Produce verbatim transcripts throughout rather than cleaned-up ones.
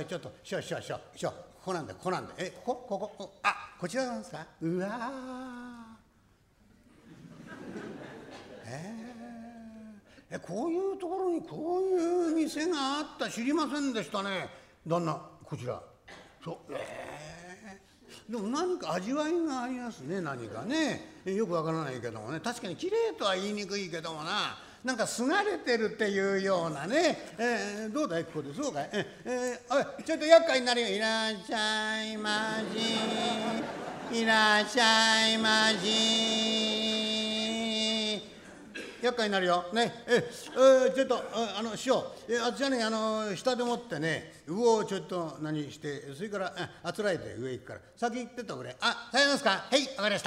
い、ちょっと師匠師匠師匠師匠、ここなんだここなんだ、えここここ、あこちらなんですか。うわえー、えこういうところにこういう店があった、知りませんでしたね旦那。こちらそう、えー、でも何か味わいがありますね、何かね、よくわからないけどもね、確かに綺麗とは言いにくいけどもな、なんかすがれてるっていうようなね、えー、どうだいここで、そうかい、ええー、おいちょっと厄介になるよ、いらっしゃいましいらっしゃいまし、厄介になるよね。ええー、ちょっとあの師匠、えあちらにあの下でもってね、魚をちょっと何して、それからあつらえて上行くから先行ってってくれ。あ、さようですか。はい、わかりました。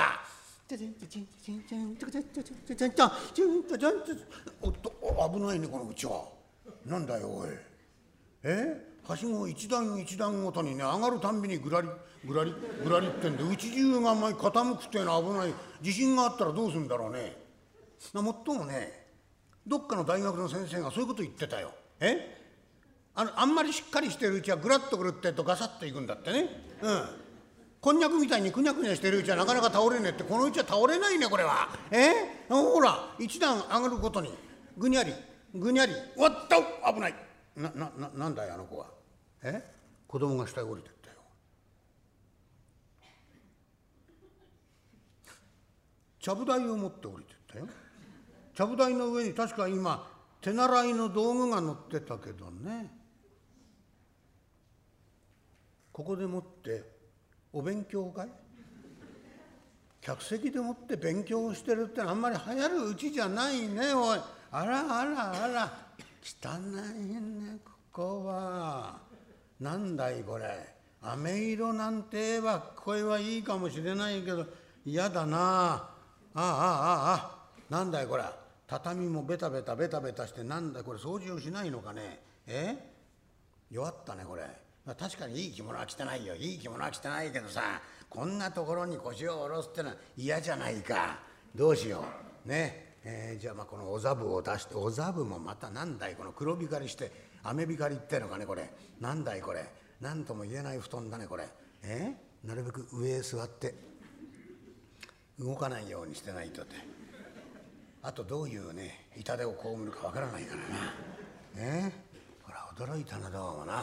おっと危ないねこのうちは。なんだよおい、えはしご一段一段ごとにね上がるたんびにぐらりぐらりぐらりってんで、うち中が前傾くっていうのは危ない。地震があったらどうするんだろうね。もっともね、どっかの大学の先生がそういうこと言ってたよ。えあのあんまりしっかりしてるうちはぐらっとくるってとガサッといくんだってね。うんこんにゃくみたいにくにゃくにゃしてるうちはなかなか倒れねえって、このうちは倒れないねこれは。えほら一段上がるごとにぐにゃりぐにゃり、おっと危ない。ななななんだいあの子は。え子供が下へ降りてったよ。ちゃぶ台を持って降りてったよ。ちゃぶ台の上に確か今手習いの道具が乗ってたけどね。ここでもってお勉強かい。客席でもって勉強をしてるってあんまり流行るうちじゃないねおい。あらあらあら汚いねここは。なんだいこれ、飴色なんて言えば声はいいかもしれないけど嫌だな。ああああああなんだいこれ、畳もベタベタベタベタして、なんだこれ掃除をしないのかね。え弱ったねこれ。確かにいい着物は着てないよ、いい着物は着てないけどさ、こんなところに腰を下ろすってのは嫌じゃないか。どうしようね。えー、じゃあまあこのお座布を出して、お座布もまたなんだいこの黒光りして雨光りってのかねこれ。なんだいこれ、なんとも言えない布団だねこれ。えー、なるべく上へ座って動かないようにしてないとって。あとどういうね痛手を被るかわからないからな。ねほら驚いたなどうもな。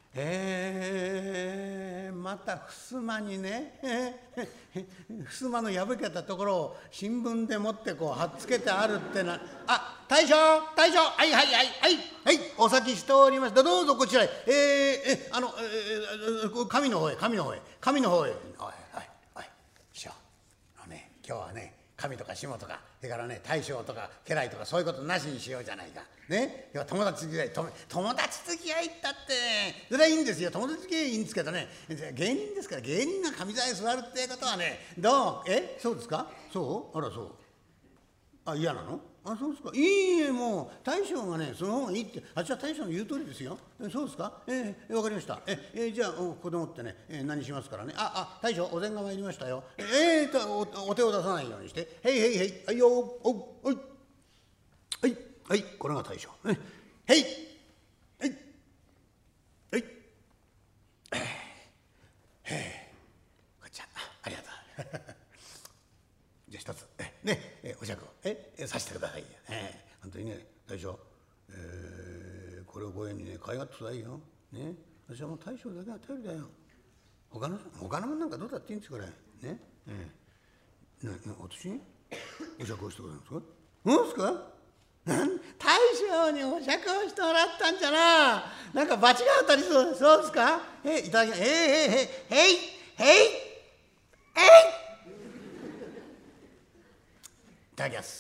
えー、また襖にね、襖の破けたところを新聞でもってこう貼っつけてあるってな。あ大将大将、はいはいはいはいはい、お先しておりました、どうぞこちらへ。えー、えあの、えー、神の方へ神の方へ神の方へ。おいおいおい師匠、あのね今日はね神とか下とかそれからね大将とか家来とかそういうことなしにしようじゃないかね。いや友達付き合い友達付き合いったってそれはいいんですよ、友達付き合いいいんですけどね、芸人ですから芸人が神座へ座るってことはね、どうえそうですか。そうあらそう、あ嫌なの。あそうですか。いいえもう大将がねその方がいいって、あっちは大将の言う通りですよ。えそうですか。えー、分かりました。ええー、じゃあここでもってね、えー、何しますからね。ああ大将お膳が参りましたよ。えー、と お, お手を出さないようにして、へいへいへいはいよおおいはいはいこれが大将。へいはいはいへえこっちゃありがとう。じゃあ一つねえお酌をえさせてくださいよ。えー、本当にね大将、えー、これをご縁にね買いがってくださいよ。ね私はもう大将だけが頼りだよ。他の他のもんなんかどうだっていいんですこれね。えー、ねね私にお酌をしてくださいんですか。なんですか。なん大将にお酌をしてもらったんじゃな。なんか罰が当たりそうです。そうですか。えいただきます。えいえいえいえいえいえいいただきます。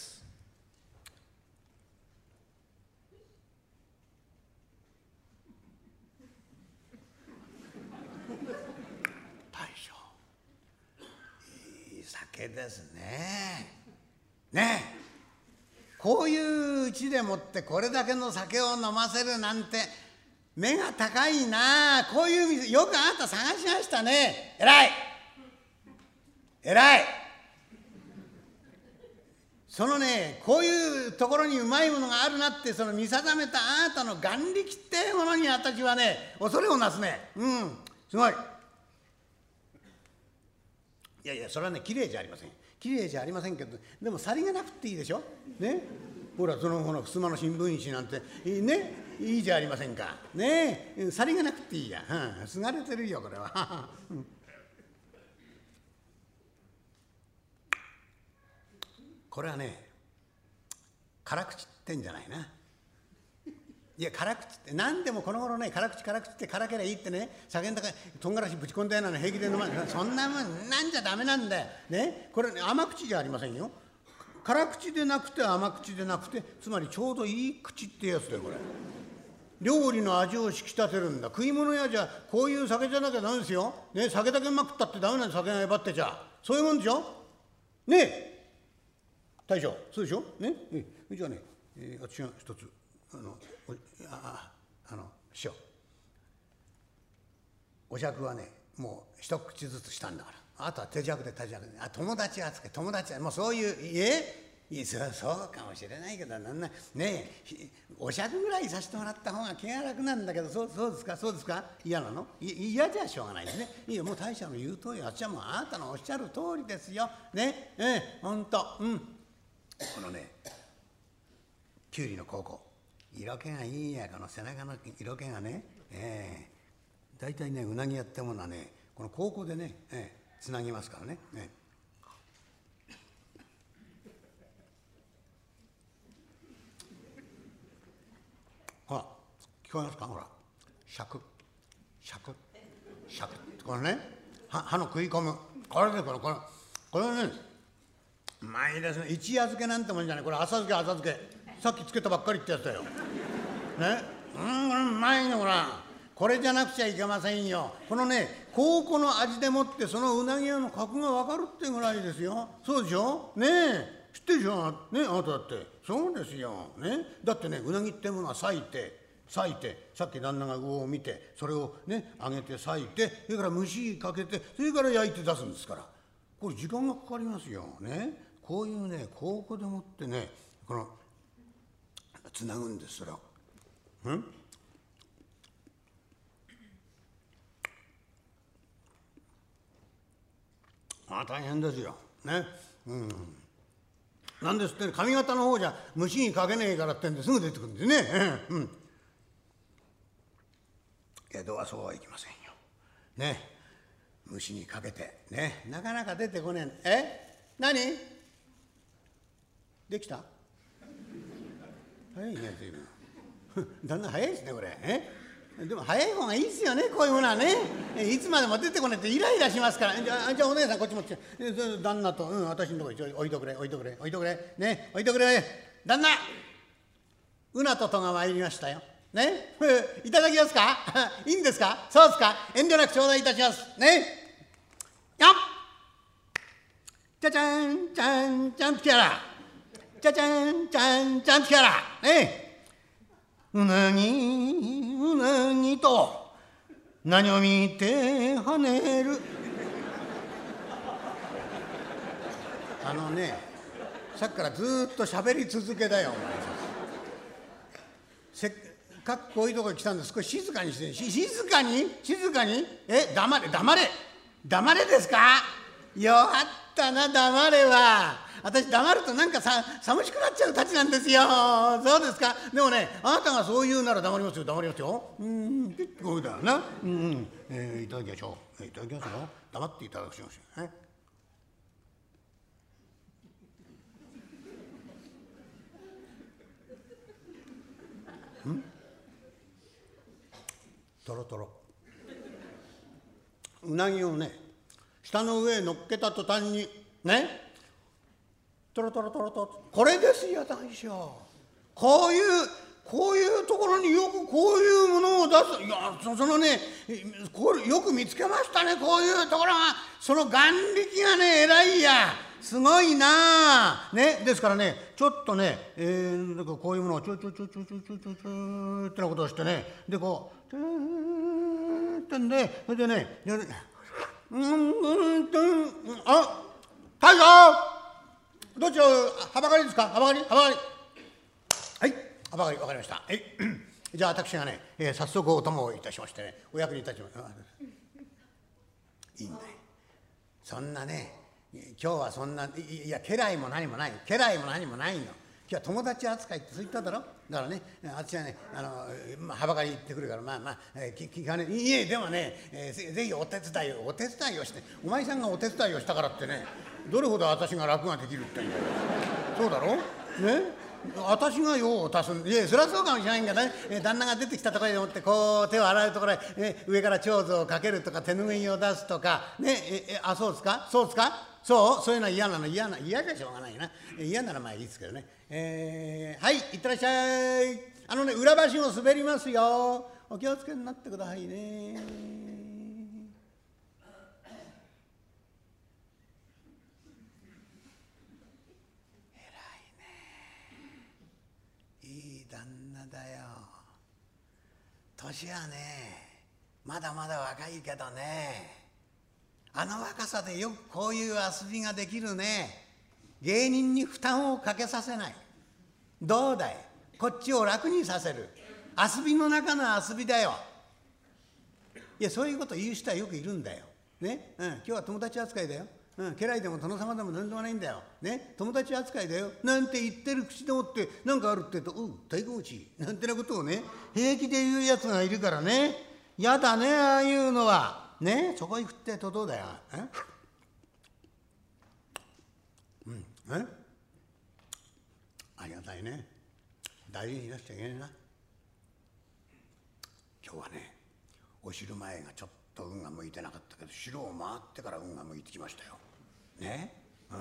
大将いい酒ですね。ねえこういううちでもってこれだけの酒を飲ませるなんて目が高いな。こういう店よくあなた探しましたね。偉い偉い。 そのね、こういうところにうまいものがあるなって、その見定めたあなたの眼力ってものに私はね、恐れをなすね。うん、すごい。いやいや、それはね、綺麗じゃありません。綺麗じゃありませんけど、でもさりげなくっていいでしょ。ね。ほら、そのこの襖の新聞紙なんて、ね、いいじゃありませんか。ね、さりげなくっていいや。うん、すがれてるよ、これは。うんこれはね、辛口ってんじゃないな。いや、辛口って何でもこの頃ね、辛口辛口って辛けりゃいいってね、酒の中にとんがらしぶち込んだようなの平気で飲まない。そんなもんなんじゃダメなんだよ。ね、これ、ね、甘口じゃありませんよ。辛口でなくて甘口でなくて、つまりちょうどいい口ってやつだよ、これ。料理の味を引き立てるんだ。食い物屋じゃこういう酒じゃなきゃダメですよ。ね、酒だけうまくったってダメなんで、酒がえばってちゃ。そういうもんでしょ。ねえ。大将、そうでしょ。ね、ええ、じゃあね、えー、私が一つ、あの、おああの師匠、お酌はね、もう一口ずつしたんだから、あとは手酌で手酌で、あ、友達扱い、友達、もうそういう、えいや、そうそうかもしれないけど、なんな、ねえ、お酌ぐらいさせてもらった方が気が楽なんだけど、そうそうですか、そうですか、嫌なの？い嫌じゃしょうがないですね。いや、もう大将の言う通り、私はもうあなたのおっしゃる通りですよ。ね、ええ、ほんと、うん。このね、きゅうりの孝行、色気がいいや、この背中の色気がね、ええ、大体ね、うなぎやってものはね、この孝行でね、ええ、つなぎますからね。ええ、ほら、聞こえますか、ほら、シャク、シャク、シャク、これね、歯の食い込む、これでこれ、これ、これね、うまいですね。一夜漬けなんてもんじゃない。これ浅漬け浅漬け。さっき漬けたばっかりってやつだよ。ね。うん、うまいね、ほら。これじゃなくちゃいけませんよ。このね、孝行の味でもってそのうなぎ屋の格がわかるってぐらいですよ。そうでしょ。ねえ。知ってるでしょ。ねえ、あなただって。そうですよ。ね。だってね、うなぎってものは裂いて、裂いて、さっき旦那が魚を見て、それをね、揚げて裂いて、それから蒸しかけて、それから焼いて出すんですから。これ時間がかかりますよ。ね。こういうね、孝行でもってね、このつなぐんです、それを。うんあ、大変ですよ。ね。うん。なんですって、髪型の方じゃ虫にかけねえからってんですぐ出てくるんですね。うん。江戸はそうはいきませんよ。ね。虫にかけて、ね。なかなか出てこねえ。え？何？できた？早いね、随分。だんだん早いですね、これ。え？でも早い方がいいですよね、こういうものはね。いつまでも出てこないってイライラしますから。じゃあ、じゃあお姉さんこっち持って。旦那と、うん、私のとこに置いとくれ、置いとくれ、置いとくれ。ね、置いとくれ。旦那、うなととが参りましたよ。ね、いただきますか？いいんですか？そうですか？遠慮なく頂戴いたします。ね。よっ！じゃじゃん、じゃん、じゃんときやら。じゃじゃん、じゃん、じゃんときやら。ね。うなぎ、うなぎと何を見て跳ねる。あのね、さっきからずっと喋り続けだよ、お前。せっかくこういうとこに来たんで少し静かにして、し静かに静かにえ、黙れ、黙れ、黙れですか？よかったな、黙れは。私黙るとなんかさ寂しくなっちゃうたちなんですよ。そうですか。でもね、あなたがそう言うなら黙りますよ、黙りますよ。うん、こうだよな。うん、うん、えー、いただきましょう。いただきますよ。黙っていただきましょう。ね。ん？とろとろ。うなぎをね、舌の上へ乗っけた途端にね。トロトロトロトロ、これですよ大将。こういうこういうところによくこういうものを出す。いや、そそのね、これよく見つけましたね。こういうところが、その眼力がね偉いや。すごいなあ。ね、ですからね、ちょっとね、えー、こういうものをちょちょちょちょちょちょちょちょってなことをしてね、でこう、てーってんで、それでね、うんうんと、あ、大将。 どっちをはばかりですか？はばかりはばかり。はい、はばかり分かりました。はい、じゃあ私がね、えー、早速お供をいたしましてね、お役に立ちます。いいんだよ。そんなね、今日はそんな、いや家来も何もない、家来も何もないの。今日は友達扱いってそう言っただろ。だからね、私はね、あの、まあ、はばかり行ってくるから、まあまあ、えー、聞かね、いえ、でもね、えー、ぜひお手伝いを、お手伝いをして、お前さんがお手伝いをしたからってね、どれほど私が楽ができるってんだよ。そうだろね。私が用を足すんいやそりゃそうかもしれないけどね、えー、旦那が出てきたところでもってこう手を洗うところへ、えー、上から長図をかけるとか手ぬぐいを出すとかねええあそうですかそうですかそうそういうのは嫌なの嫌な嫌じゃしょうがないな、えー、嫌ならまあいいですけどね、えー、はいいってらっしゃい。あのね裏橋を滑りますよ、お気をつけになってくださいね。年はねまだまだ若いけどね、あの若さでよくこういう遊びができるね。芸人に負担をかけさせない。どうだい、こっちを楽にさせる遊びの中の遊びだよ。いやそういうこと言う人はよくいるんだよ。ね、うん、今日は友達扱いだよ。うん、家来でも殿様でも何でもないんだよ。ね、友達扱いだよ。なんて言ってる口でもって何かあるって言うと、うん、大河内なんてなことをね、平気で言うやつがいるからね。やだね、ああいうのは。ね、そこへ食ってとどうだよ。えうん、えありがたいね。大事に出しちゃいけないな。今日はね、お昼前がちょっと運が向いてなかったけど、城を回ってから運が向いてきましたよ。ね、うん、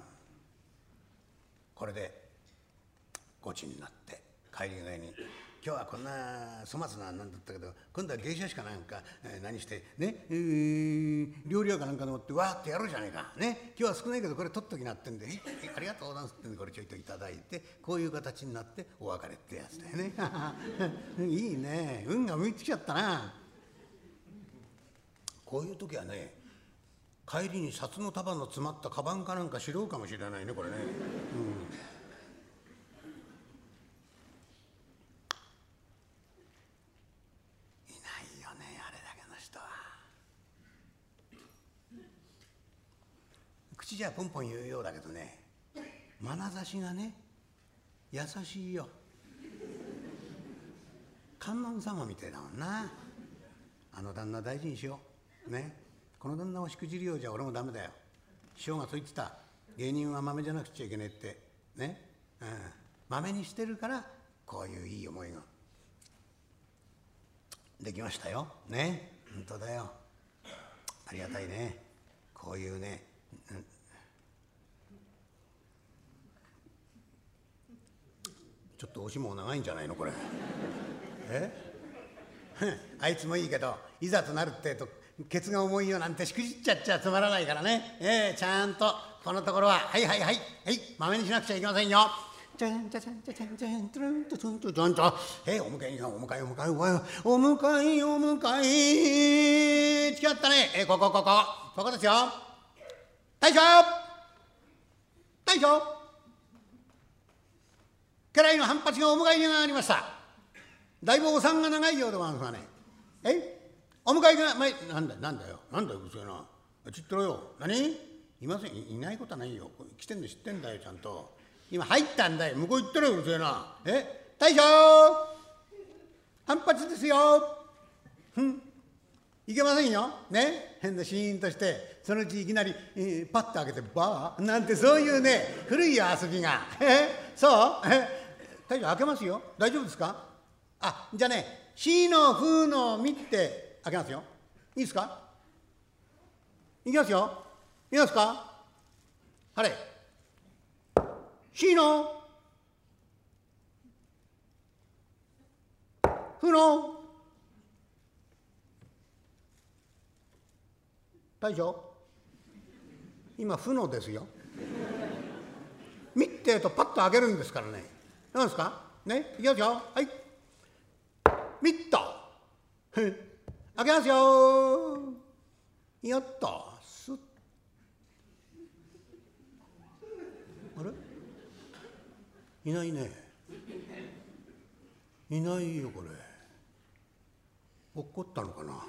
これでごちになって帰りがいに今日はこんな粗末ななんだったけど、今度は芸者しかなんか、えー、何してね、えー、料理屋かなんかでもってわーってやるじゃねえかね。今日は少ないけどこれ取っときなってんで、えありがとうございますってんでこれちょいといただいて、こういう形になってお別れってやつだよね。いいね、運が向いてきちゃったな。こういう時はね、帰りに札の束の詰まったカバンかなんか拾うかもしれないねこれね。うん、口じゃポンポン言うようだけどね、眼差しがね優しいよ。観音様みたいだもんな。あの旦那大事にしようね。この旦那をしくじるようじゃ俺もダメだよ。師匠がそう言ってた、芸人は豆じゃなくちゃいけねえってね、うん、豆にしてるからこういういい思いができましたよね。本当だよ、ありがたいね。こういうね、うん、ちょっとおしも長いんじゃないのこれ。えあいつもいいけどいざとなるってえとケツが重いよなんてしくじっちゃっちゃつまらないからね。えー、ちゃんとこのところははいはいはいはい豆にしなくちゃいけませんよ。じゃんじゃじゃんじゃじゃんじゃんじゃんじゃんじゃんじゃんじゃん。えー、お迎えにお迎えお迎えお迎えお迎えお迎え違ったね。えー、ここここここですよ。大将大将、家来の反発がお迎えに上がりました。だいぶお産が長いようでございますがね。えお迎えが前なんだなんだよなんだようるせえな。ちっとろよ。何いません い, いないことはないよ。来てんの知ってんだよちゃんと。今入ったんだよ。向こう行ってろようるせえな。え大将反発ですよ。ふんいけませんよね。変なシーンとしてそのうちいきなり、えー、パッと開けてバーなんてそういうね古い遊びがえそうえ大将開けますよ。大丈夫ですか。あじゃあねしのふのみって開けますよ。いいですか。いきますよ。いきますか。あれしのふの大将今ふのですよ。みってえとパッと開けるんですからね。何ですかね。いきますよ。はいみっと開けますよ。やったすっあれいないね。いないよこれ。落っこったのかな。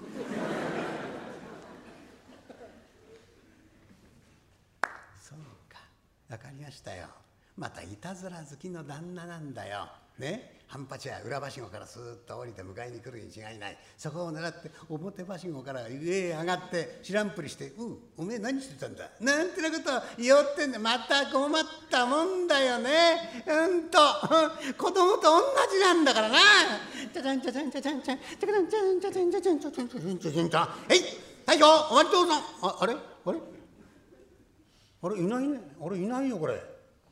そうか、わかりましたよ。またいたずら好きの旦那なんだよ。ね、半八は裏はしごからスーッと降りて迎えに来るに違いない。そこを狙って表はしごから上へ上がって知らんぷりして「うんおめえ何してたんだ」なんてなことを言おってんで、また困ったもんだよね。うんと子供と同じなんだからな。チャチャンチャチャンチャチャンチャンチャチャンチャンチャチャンチャチャンチャチャンチャチャンチャチャンチャン。えい大将お待ちどうぞ。ああれあれあれいないね。あれいないよこれ。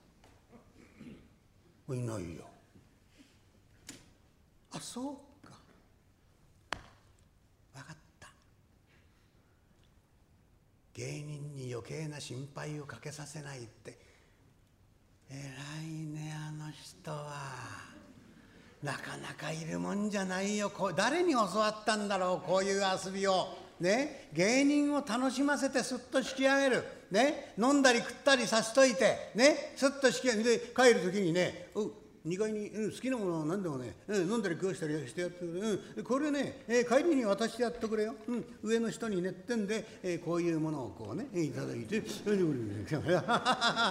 いないよ。あ、そうか。分かった。芸人に余計な心配をかけさせないって偉いね、あの人は。なかなかいるもんじゃないよ。こう誰に教わったんだろう、こういう遊びを。ね、芸人を楽しませてすっと引き上げる。ね、飲んだり食ったりさせといて、ね、すっと引き上げて帰る時にね、うにかいに、うん、好きなものを何でもね、うん、飲んだり食わしたりしてやってくれ、うん、これね、えー、帰りに渡してやってくれよ、うん、上の人にねってんで、えー、こういうものをこうねいただいて